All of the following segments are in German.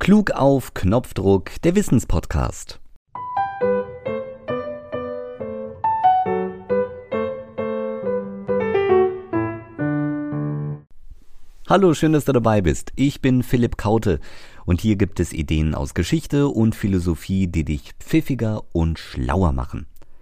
Klug auf Knopfdruck, der Wissenspodcast. Hallo, schön, dass du dabei bist. Ich bin Philipp Kaute und hier gibt es Ideen aus Geschichte und Philosophie, die dich pfiffiger und schlauer machen.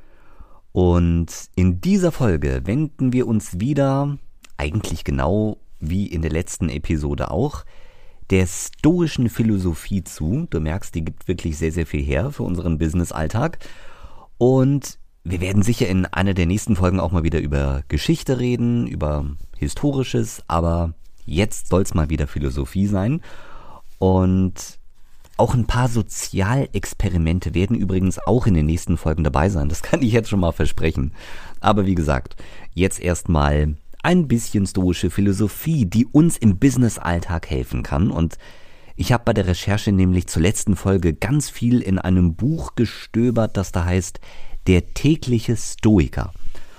Und in dieser Folge wenden wir uns wieder, eigentlich genau wie in der letzten Episode auch, der stoischen Philosophie zu. Du merkst, die gibt wirklich sehr, sehr viel her für unseren Business-Alltag. Und wir werden sicher in einer der nächsten Folgen auch mal wieder über Geschichte reden, über Historisches, aber jetzt soll es mal wieder Philosophie sein. Und auch ein paar Sozialexperimente werden übrigens auch in den nächsten Folgen dabei sein. Das kann ich jetzt schon mal versprechen. Aber wie gesagt, jetzt erstmal ein bisschen stoische Philosophie, die uns im Business-Alltag helfen kann. Und ich habe bei der Recherche nämlich zur letzten Folge ganz viel in einem Buch gestöbert, das da heißt Der tägliche Stoiker.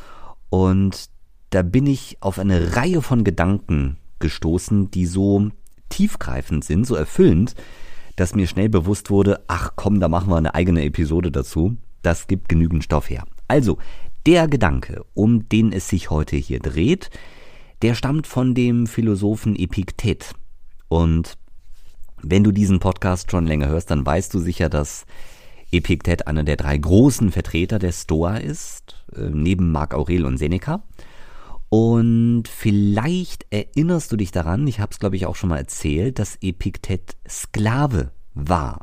Und da bin ich auf eine Reihe von Gedanken gestoßen, die so tiefgreifend sind, so erfüllend, dass mir schnell bewusst wurde, ach komm, da machen wir eine eigene Episode dazu. Das gibt genügend Stoff her. Also, der Gedanke, um den es sich heute hier dreht, der stammt von dem Philosophen Epiktet. Und wenn du diesen Podcast schon länger hörst, dann weißt du sicher, dass Epiktet einer der 3 großen Vertreter der Stoa ist, neben Marc Aurel und Seneca. Und vielleicht erinnerst du dich daran, ich habe es glaube ich auch schon mal erzählt, dass Epiktet Sklave war.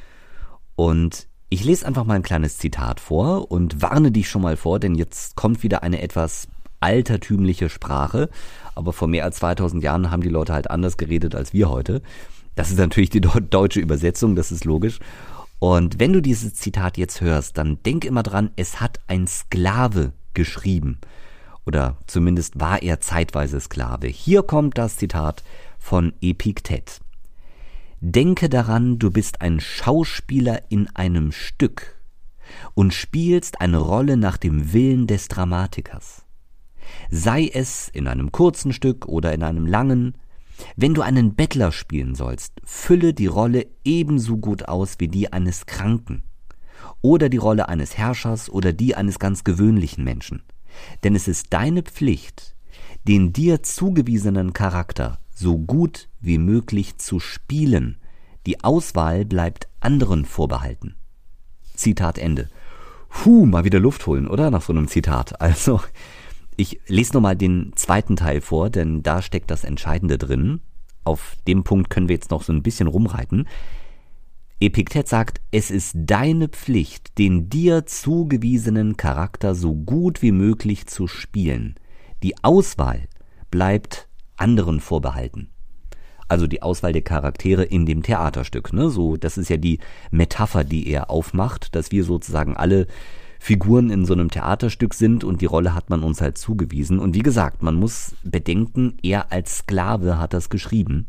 Und ich lese einfach mal ein kleines Zitat vor und warne dich schon mal vor, denn jetzt kommt wieder eine etwas altertümliche Sprache. Aber vor mehr als 2000 Jahren haben die Leute halt anders geredet als wir heute. Das ist natürlich die deutsche Übersetzung, das ist logisch. Und wenn du dieses Zitat jetzt hörst, dann denk immer dran, es hat ein Sklave geschrieben. Oder zumindest war er zeitweise Sklave. Hier kommt das Zitat von Epiktet. Denke daran, du bist ein Schauspieler in einem Stück und spielst eine Rolle nach dem Willen des Dramatikers. Sei es in einem kurzen Stück oder in einem langen. Wenn du einen Bettler spielen sollst, fülle die Rolle ebenso gut aus wie die eines Kranken. Oder die Rolle eines Herrschers oder die eines ganz gewöhnlichen Menschen. Denn es ist deine Pflicht, den dir zugewiesenen Charakter so gut wie möglich zu spielen. Die Auswahl bleibt anderen vorbehalten. Zitat Ende. Mal wieder Luft holen, oder? Nach so einem Zitat. Also, ich lese nochmal den zweiten Teil vor, denn da steckt das Entscheidende drin. Auf dem Punkt können wir jetzt noch so ein bisschen rumreiten. Epiktet sagt, es ist deine Pflicht, den dir zugewiesenen Charakter so gut wie möglich zu spielen. Die Auswahl bleibt anderen vorbehalten. Also die Auswahl der Charaktere in dem Theaterstück. Ne? So, das ist ja die Metapher, die er aufmacht, dass wir sozusagen alle Figuren in so einem Theaterstück sind und die Rolle hat man uns halt zugewiesen. Und wie gesagt, man muss bedenken, er als Sklave hat das geschrieben.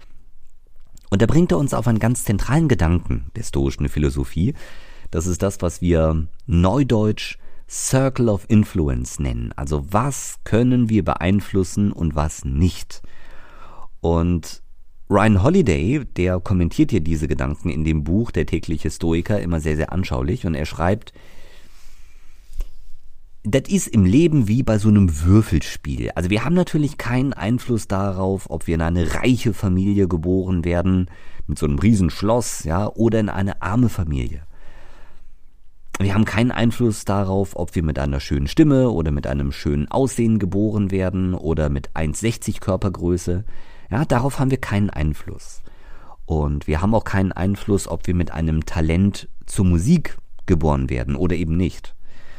Und da bringt er uns auf einen ganz zentralen Gedanken der stoischen Philosophie. Das ist das, was wir neudeutsch Circle of Influence nennen. Also was können wir beeinflussen und was nicht? Und Ryan Holiday, der kommentiert hier diese Gedanken in dem Buch Der tägliche Stoiker immer sehr, sehr anschaulich. Und er schreibt, das ist im Leben wie bei so einem Würfelspiel. Also wir haben natürlich keinen Einfluss darauf, ob wir in eine reiche Familie geboren werden, mit so einem riesen Schloss, ja, oder in eine arme Familie. Wir haben keinen Einfluss darauf, ob wir mit einer schönen Stimme oder mit einem schönen Aussehen geboren werden oder mit 1,60 Körpergröße. Ja, darauf haben wir keinen Einfluss. Und wir haben auch keinen Einfluss, ob wir mit einem Talent zur Musik geboren werden oder eben nicht.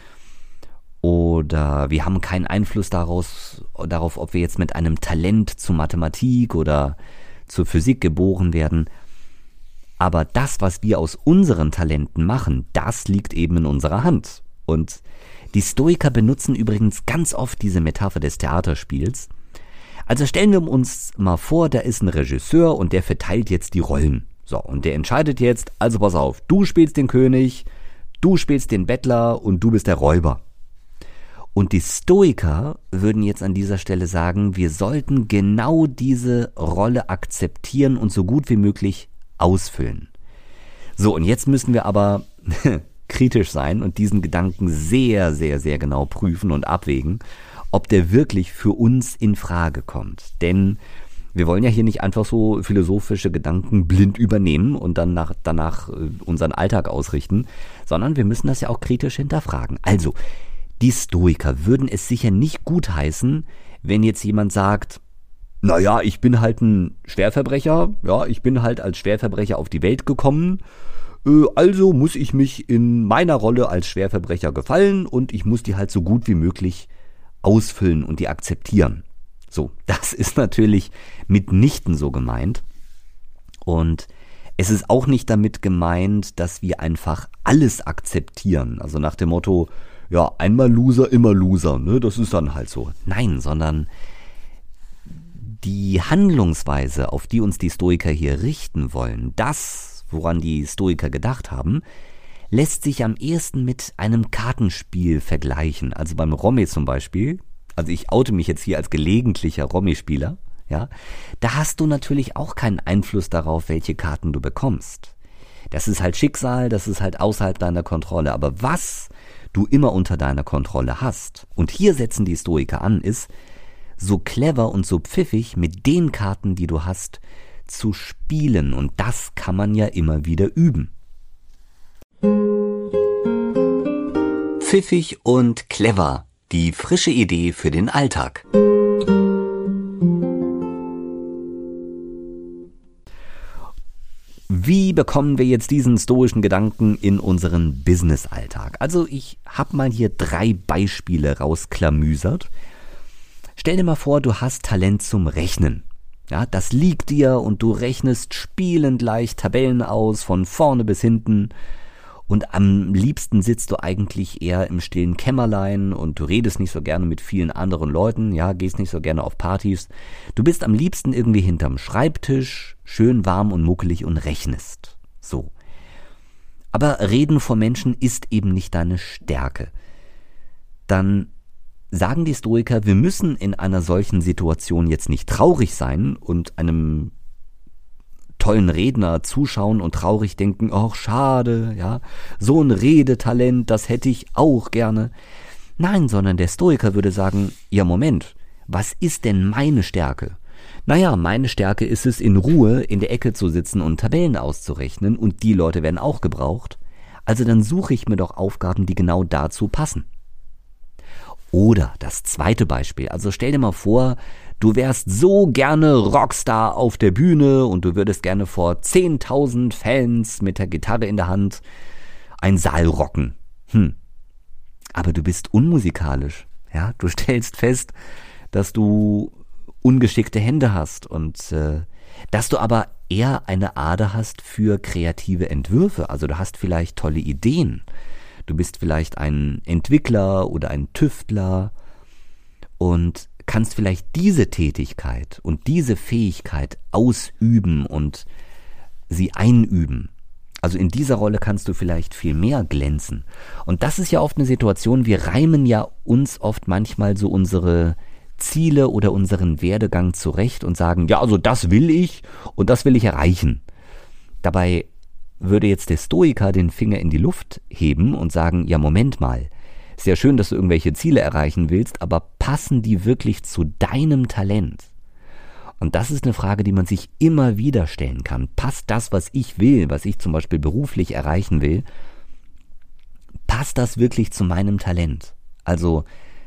Oder wir haben keinen Einfluss darauf, ob wir jetzt mit einem Talent zur Mathematik oder zur Physik geboren werden. Aber das, was wir aus unseren Talenten machen, das liegt eben in unserer Hand. Und die Stoiker benutzen übrigens ganz oft diese Metapher des Theaterspiels. Also stellen wir uns mal vor, da ist ein Regisseur und der verteilt jetzt die Rollen. So, und der entscheidet jetzt, also pass auf, du spielst den König, du spielst den Bettler und du bist der Räuber. Und die Stoiker würden jetzt an dieser Stelle sagen, wir sollten genau diese Rolle akzeptieren und so gut wie möglich ausfüllen. So, und jetzt müssen wir aber kritisch sein und diesen Gedanken sehr, sehr, sehr genau prüfen und abwägen, ob der wirklich für uns in Frage kommt. Denn wir wollen ja hier nicht einfach so philosophische Gedanken blind übernehmen und dann danach unseren Alltag ausrichten, sondern wir müssen das ja auch kritisch hinterfragen. Also, die Stoiker würden es sicher nicht gutheißen, wenn jetzt jemand sagt, naja, ich bin halt ein Schwerverbrecher, ja, ich bin halt als Schwerverbrecher auf die Welt gekommen, also muss ich mich in meiner Rolle als Schwerverbrecher gefallen und ich muss die halt so gut wie möglich ausfüllen und die akzeptieren. So, das ist natürlich mitnichten so gemeint. Und es ist auch nicht damit gemeint, dass wir einfach alles akzeptieren. Also nach dem Motto, ja, einmal Loser, immer Loser, ne? Das ist dann halt so. Nein, sondern die Handlungsweise, auf die uns die Stoiker hier richten wollen, das, woran die Stoiker gedacht haben, lässt sich am ehesten mit einem Kartenspiel vergleichen. Also beim Romy zum Beispiel, also ich oute mich jetzt hier als gelegentlicher Romy-Spieler, ja, da hast du natürlich auch keinen Einfluss darauf, welche Karten du bekommst. Das ist halt Schicksal, das ist halt außerhalb deiner Kontrolle. Aber was du immer unter deiner Kontrolle hast, und hier setzen die Stoiker an, ist, so clever und so pfiffig mit den Karten, die du hast, zu spielen. Und das kann man ja immer wieder üben. Pfiffig und clever. Die frische Idee für den Alltag. Wie bekommen wir jetzt diesen stoischen Gedanken in unseren Business-Alltag? Also ich habe mal hier 3 Beispiele rausklamüsert. Stell dir mal vor, du hast Talent zum Rechnen. Ja, das liegt dir und du rechnest spielend leicht Tabellen aus, von vorne bis hinten. Und am liebsten sitzt du eigentlich eher im stillen Kämmerlein und du redest nicht so gerne mit vielen anderen Leuten, ja, gehst nicht so gerne auf Partys. Du bist am liebsten irgendwie hinterm Schreibtisch, schön warm und muckelig und rechnest. So. Aber Reden vor Menschen ist eben nicht deine Stärke. Dann sagen die Stoiker, wir müssen in einer solchen Situation jetzt nicht traurig sein und einem tollen Redner zuschauen und traurig denken, ach schade, ja, so ein Redetalent, das hätte ich auch gerne. Nein, sondern der Stoiker würde sagen, ja Moment, was ist denn meine Stärke? Naja, meine Stärke ist es, in Ruhe in der Ecke zu sitzen und Tabellen auszurechnen und die Leute werden auch gebraucht. Also dann suche ich mir doch Aufgaben, die genau dazu passen. Oder das zweite Beispiel, also stell dir mal vor, du wärst so gerne Rockstar auf der Bühne und du würdest gerne vor 10.000 Fans mit der Gitarre in der Hand einen Saal rocken. Aber du bist unmusikalisch, ja, du stellst fest, dass du ungeschickte Hände hast und dass du aber eher eine Ader hast für kreative Entwürfe, also du hast vielleicht tolle Ideen. Du bist vielleicht ein Entwickler oder ein Tüftler und kannst vielleicht diese Tätigkeit und diese Fähigkeit ausüben und sie einüben. Also in dieser Rolle kannst du vielleicht viel mehr glänzen. Und das ist ja oft eine Situation, wir reimen ja uns oft manchmal so unsere Ziele oder unseren Werdegang zurecht und sagen, ja, also das will ich und das will ich erreichen. Dabei würde jetzt der Stoiker den Finger in die Luft heben und sagen, ja Moment mal, sehr schön, dass du irgendwelche Ziele erreichen willst, aber passen die wirklich zu deinem Talent? Und das ist eine Frage, die man sich immer wieder stellen kann. Passt das, was ich will, was ich zum Beispiel beruflich erreichen will, passt das wirklich zu meinem Talent? Also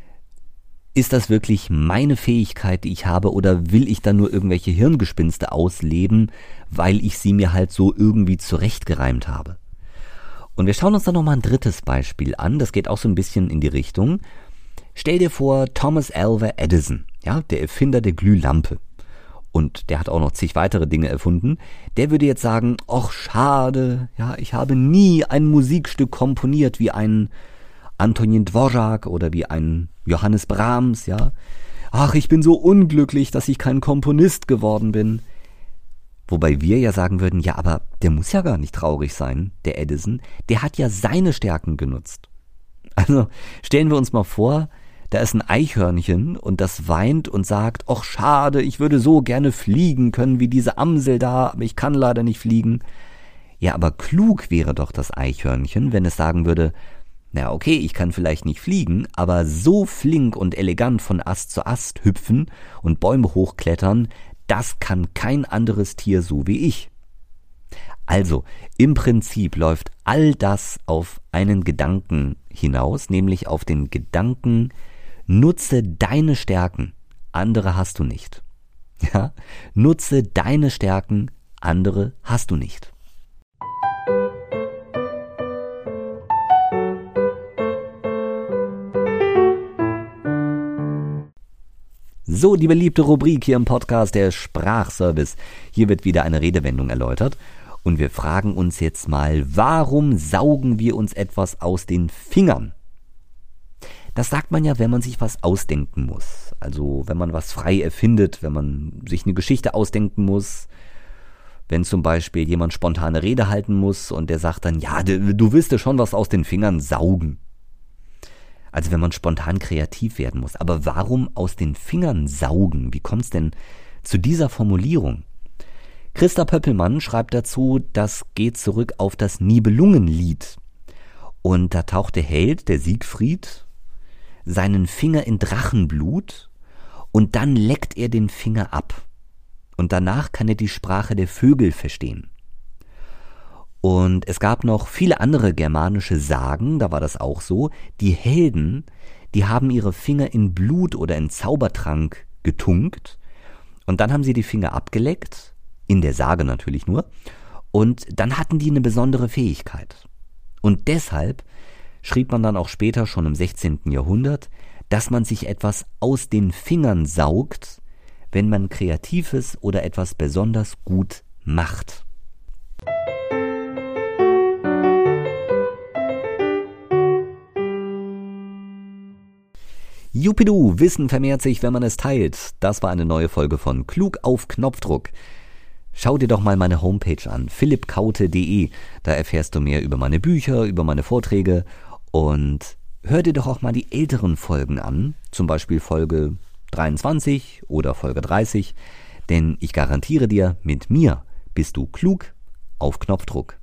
ist das wirklich meine Fähigkeit, die ich habe, oder will ich da nur irgendwelche Hirngespinste ausleben, weil ich sie mir halt so irgendwie zurechtgereimt habe? Und wir schauen uns dann nochmal ein drittes Beispiel an, das geht auch so ein bisschen in die Richtung. Stell dir vor, Thomas Alva Edison, ja, der Erfinder der Glühlampe, und der hat auch noch zig weitere Dinge erfunden, der würde jetzt sagen, ach schade, ja, ich habe nie ein Musikstück komponiert wie ein Antonin Dvorak oder wie ein Johannes Brahms, ja. Ach, ich bin so unglücklich, dass ich kein Komponist geworden bin. Wobei wir ja sagen würden, ja, aber der muss ja gar nicht traurig sein, der Edison. Der hat ja seine Stärken genutzt. Also stellen wir uns mal vor, Da ist ein Eichhörnchen und das weint und sagt, ach schade, ich würde so gerne fliegen können wie diese Amsel da, aber ich kann leider nicht fliegen. Ja, aber klug wäre doch das Eichhörnchen, wenn es sagen würde, na okay, ich kann vielleicht nicht fliegen, aber so flink und elegant von Ast zu Ast hüpfen und Bäume hochklettern, das kann kein anderes Tier so wie ich. Also, im Prinzip läuft all das auf einen Gedanken hinaus, nämlich auf den Gedanken, nutze deine Stärken, andere hast du nicht. Ja? Nutze deine Stärken, andere hast du nicht. So, die beliebte Rubrik hier im Podcast, der Sprachservice. Hier wird wieder eine Redewendung erläutert. Und wir fragen uns jetzt mal, warum saugen wir uns etwas aus den Fingern? Das sagt man ja, wenn man sich was ausdenken muss. Also wenn man was frei erfindet, wenn man sich eine Geschichte ausdenken muss. Wenn zum Beispiel jemand spontane Rede halten muss und der sagt dann, ja, du willst dir schon was aus den Fingern saugen. Also wenn man spontan kreativ werden muss. Aber warum aus den Fingern saugen? Wie kommt es denn zu dieser Formulierung? Christa Pöppelmann schreibt dazu, das geht zurück auf das Nibelungenlied. Und da taucht der Held, der Siegfried, seinen Finger in Drachenblut und dann leckt er den Finger ab. Und danach kann er die Sprache der Vögel verstehen. Und es gab noch viele andere germanische Sagen, da war das auch so. Die Helden, die haben ihre Finger in Blut oder in Zaubertrank getunkt und dann haben sie die Finger abgeleckt, in der Sage natürlich nur, und dann hatten die eine besondere Fähigkeit. Und deshalb schrieb man dann auch später, schon im 16. Jahrhundert, dass man sich etwas aus den Fingern saugt, wenn man Kreatives oder etwas besonders gut macht. Jupidu, Wissen vermehrt sich, wenn man es teilt. Das war eine neue Folge von Klug auf Knopfdruck. Schau dir doch mal meine Homepage an, philippkaute.de. Da erfährst du mehr über meine Bücher, über meine Vorträge und hör dir doch auch mal die älteren Folgen an, zum Beispiel Folge 23 oder Folge 30, denn ich garantiere dir, mit mir bist du klug auf Knopfdruck.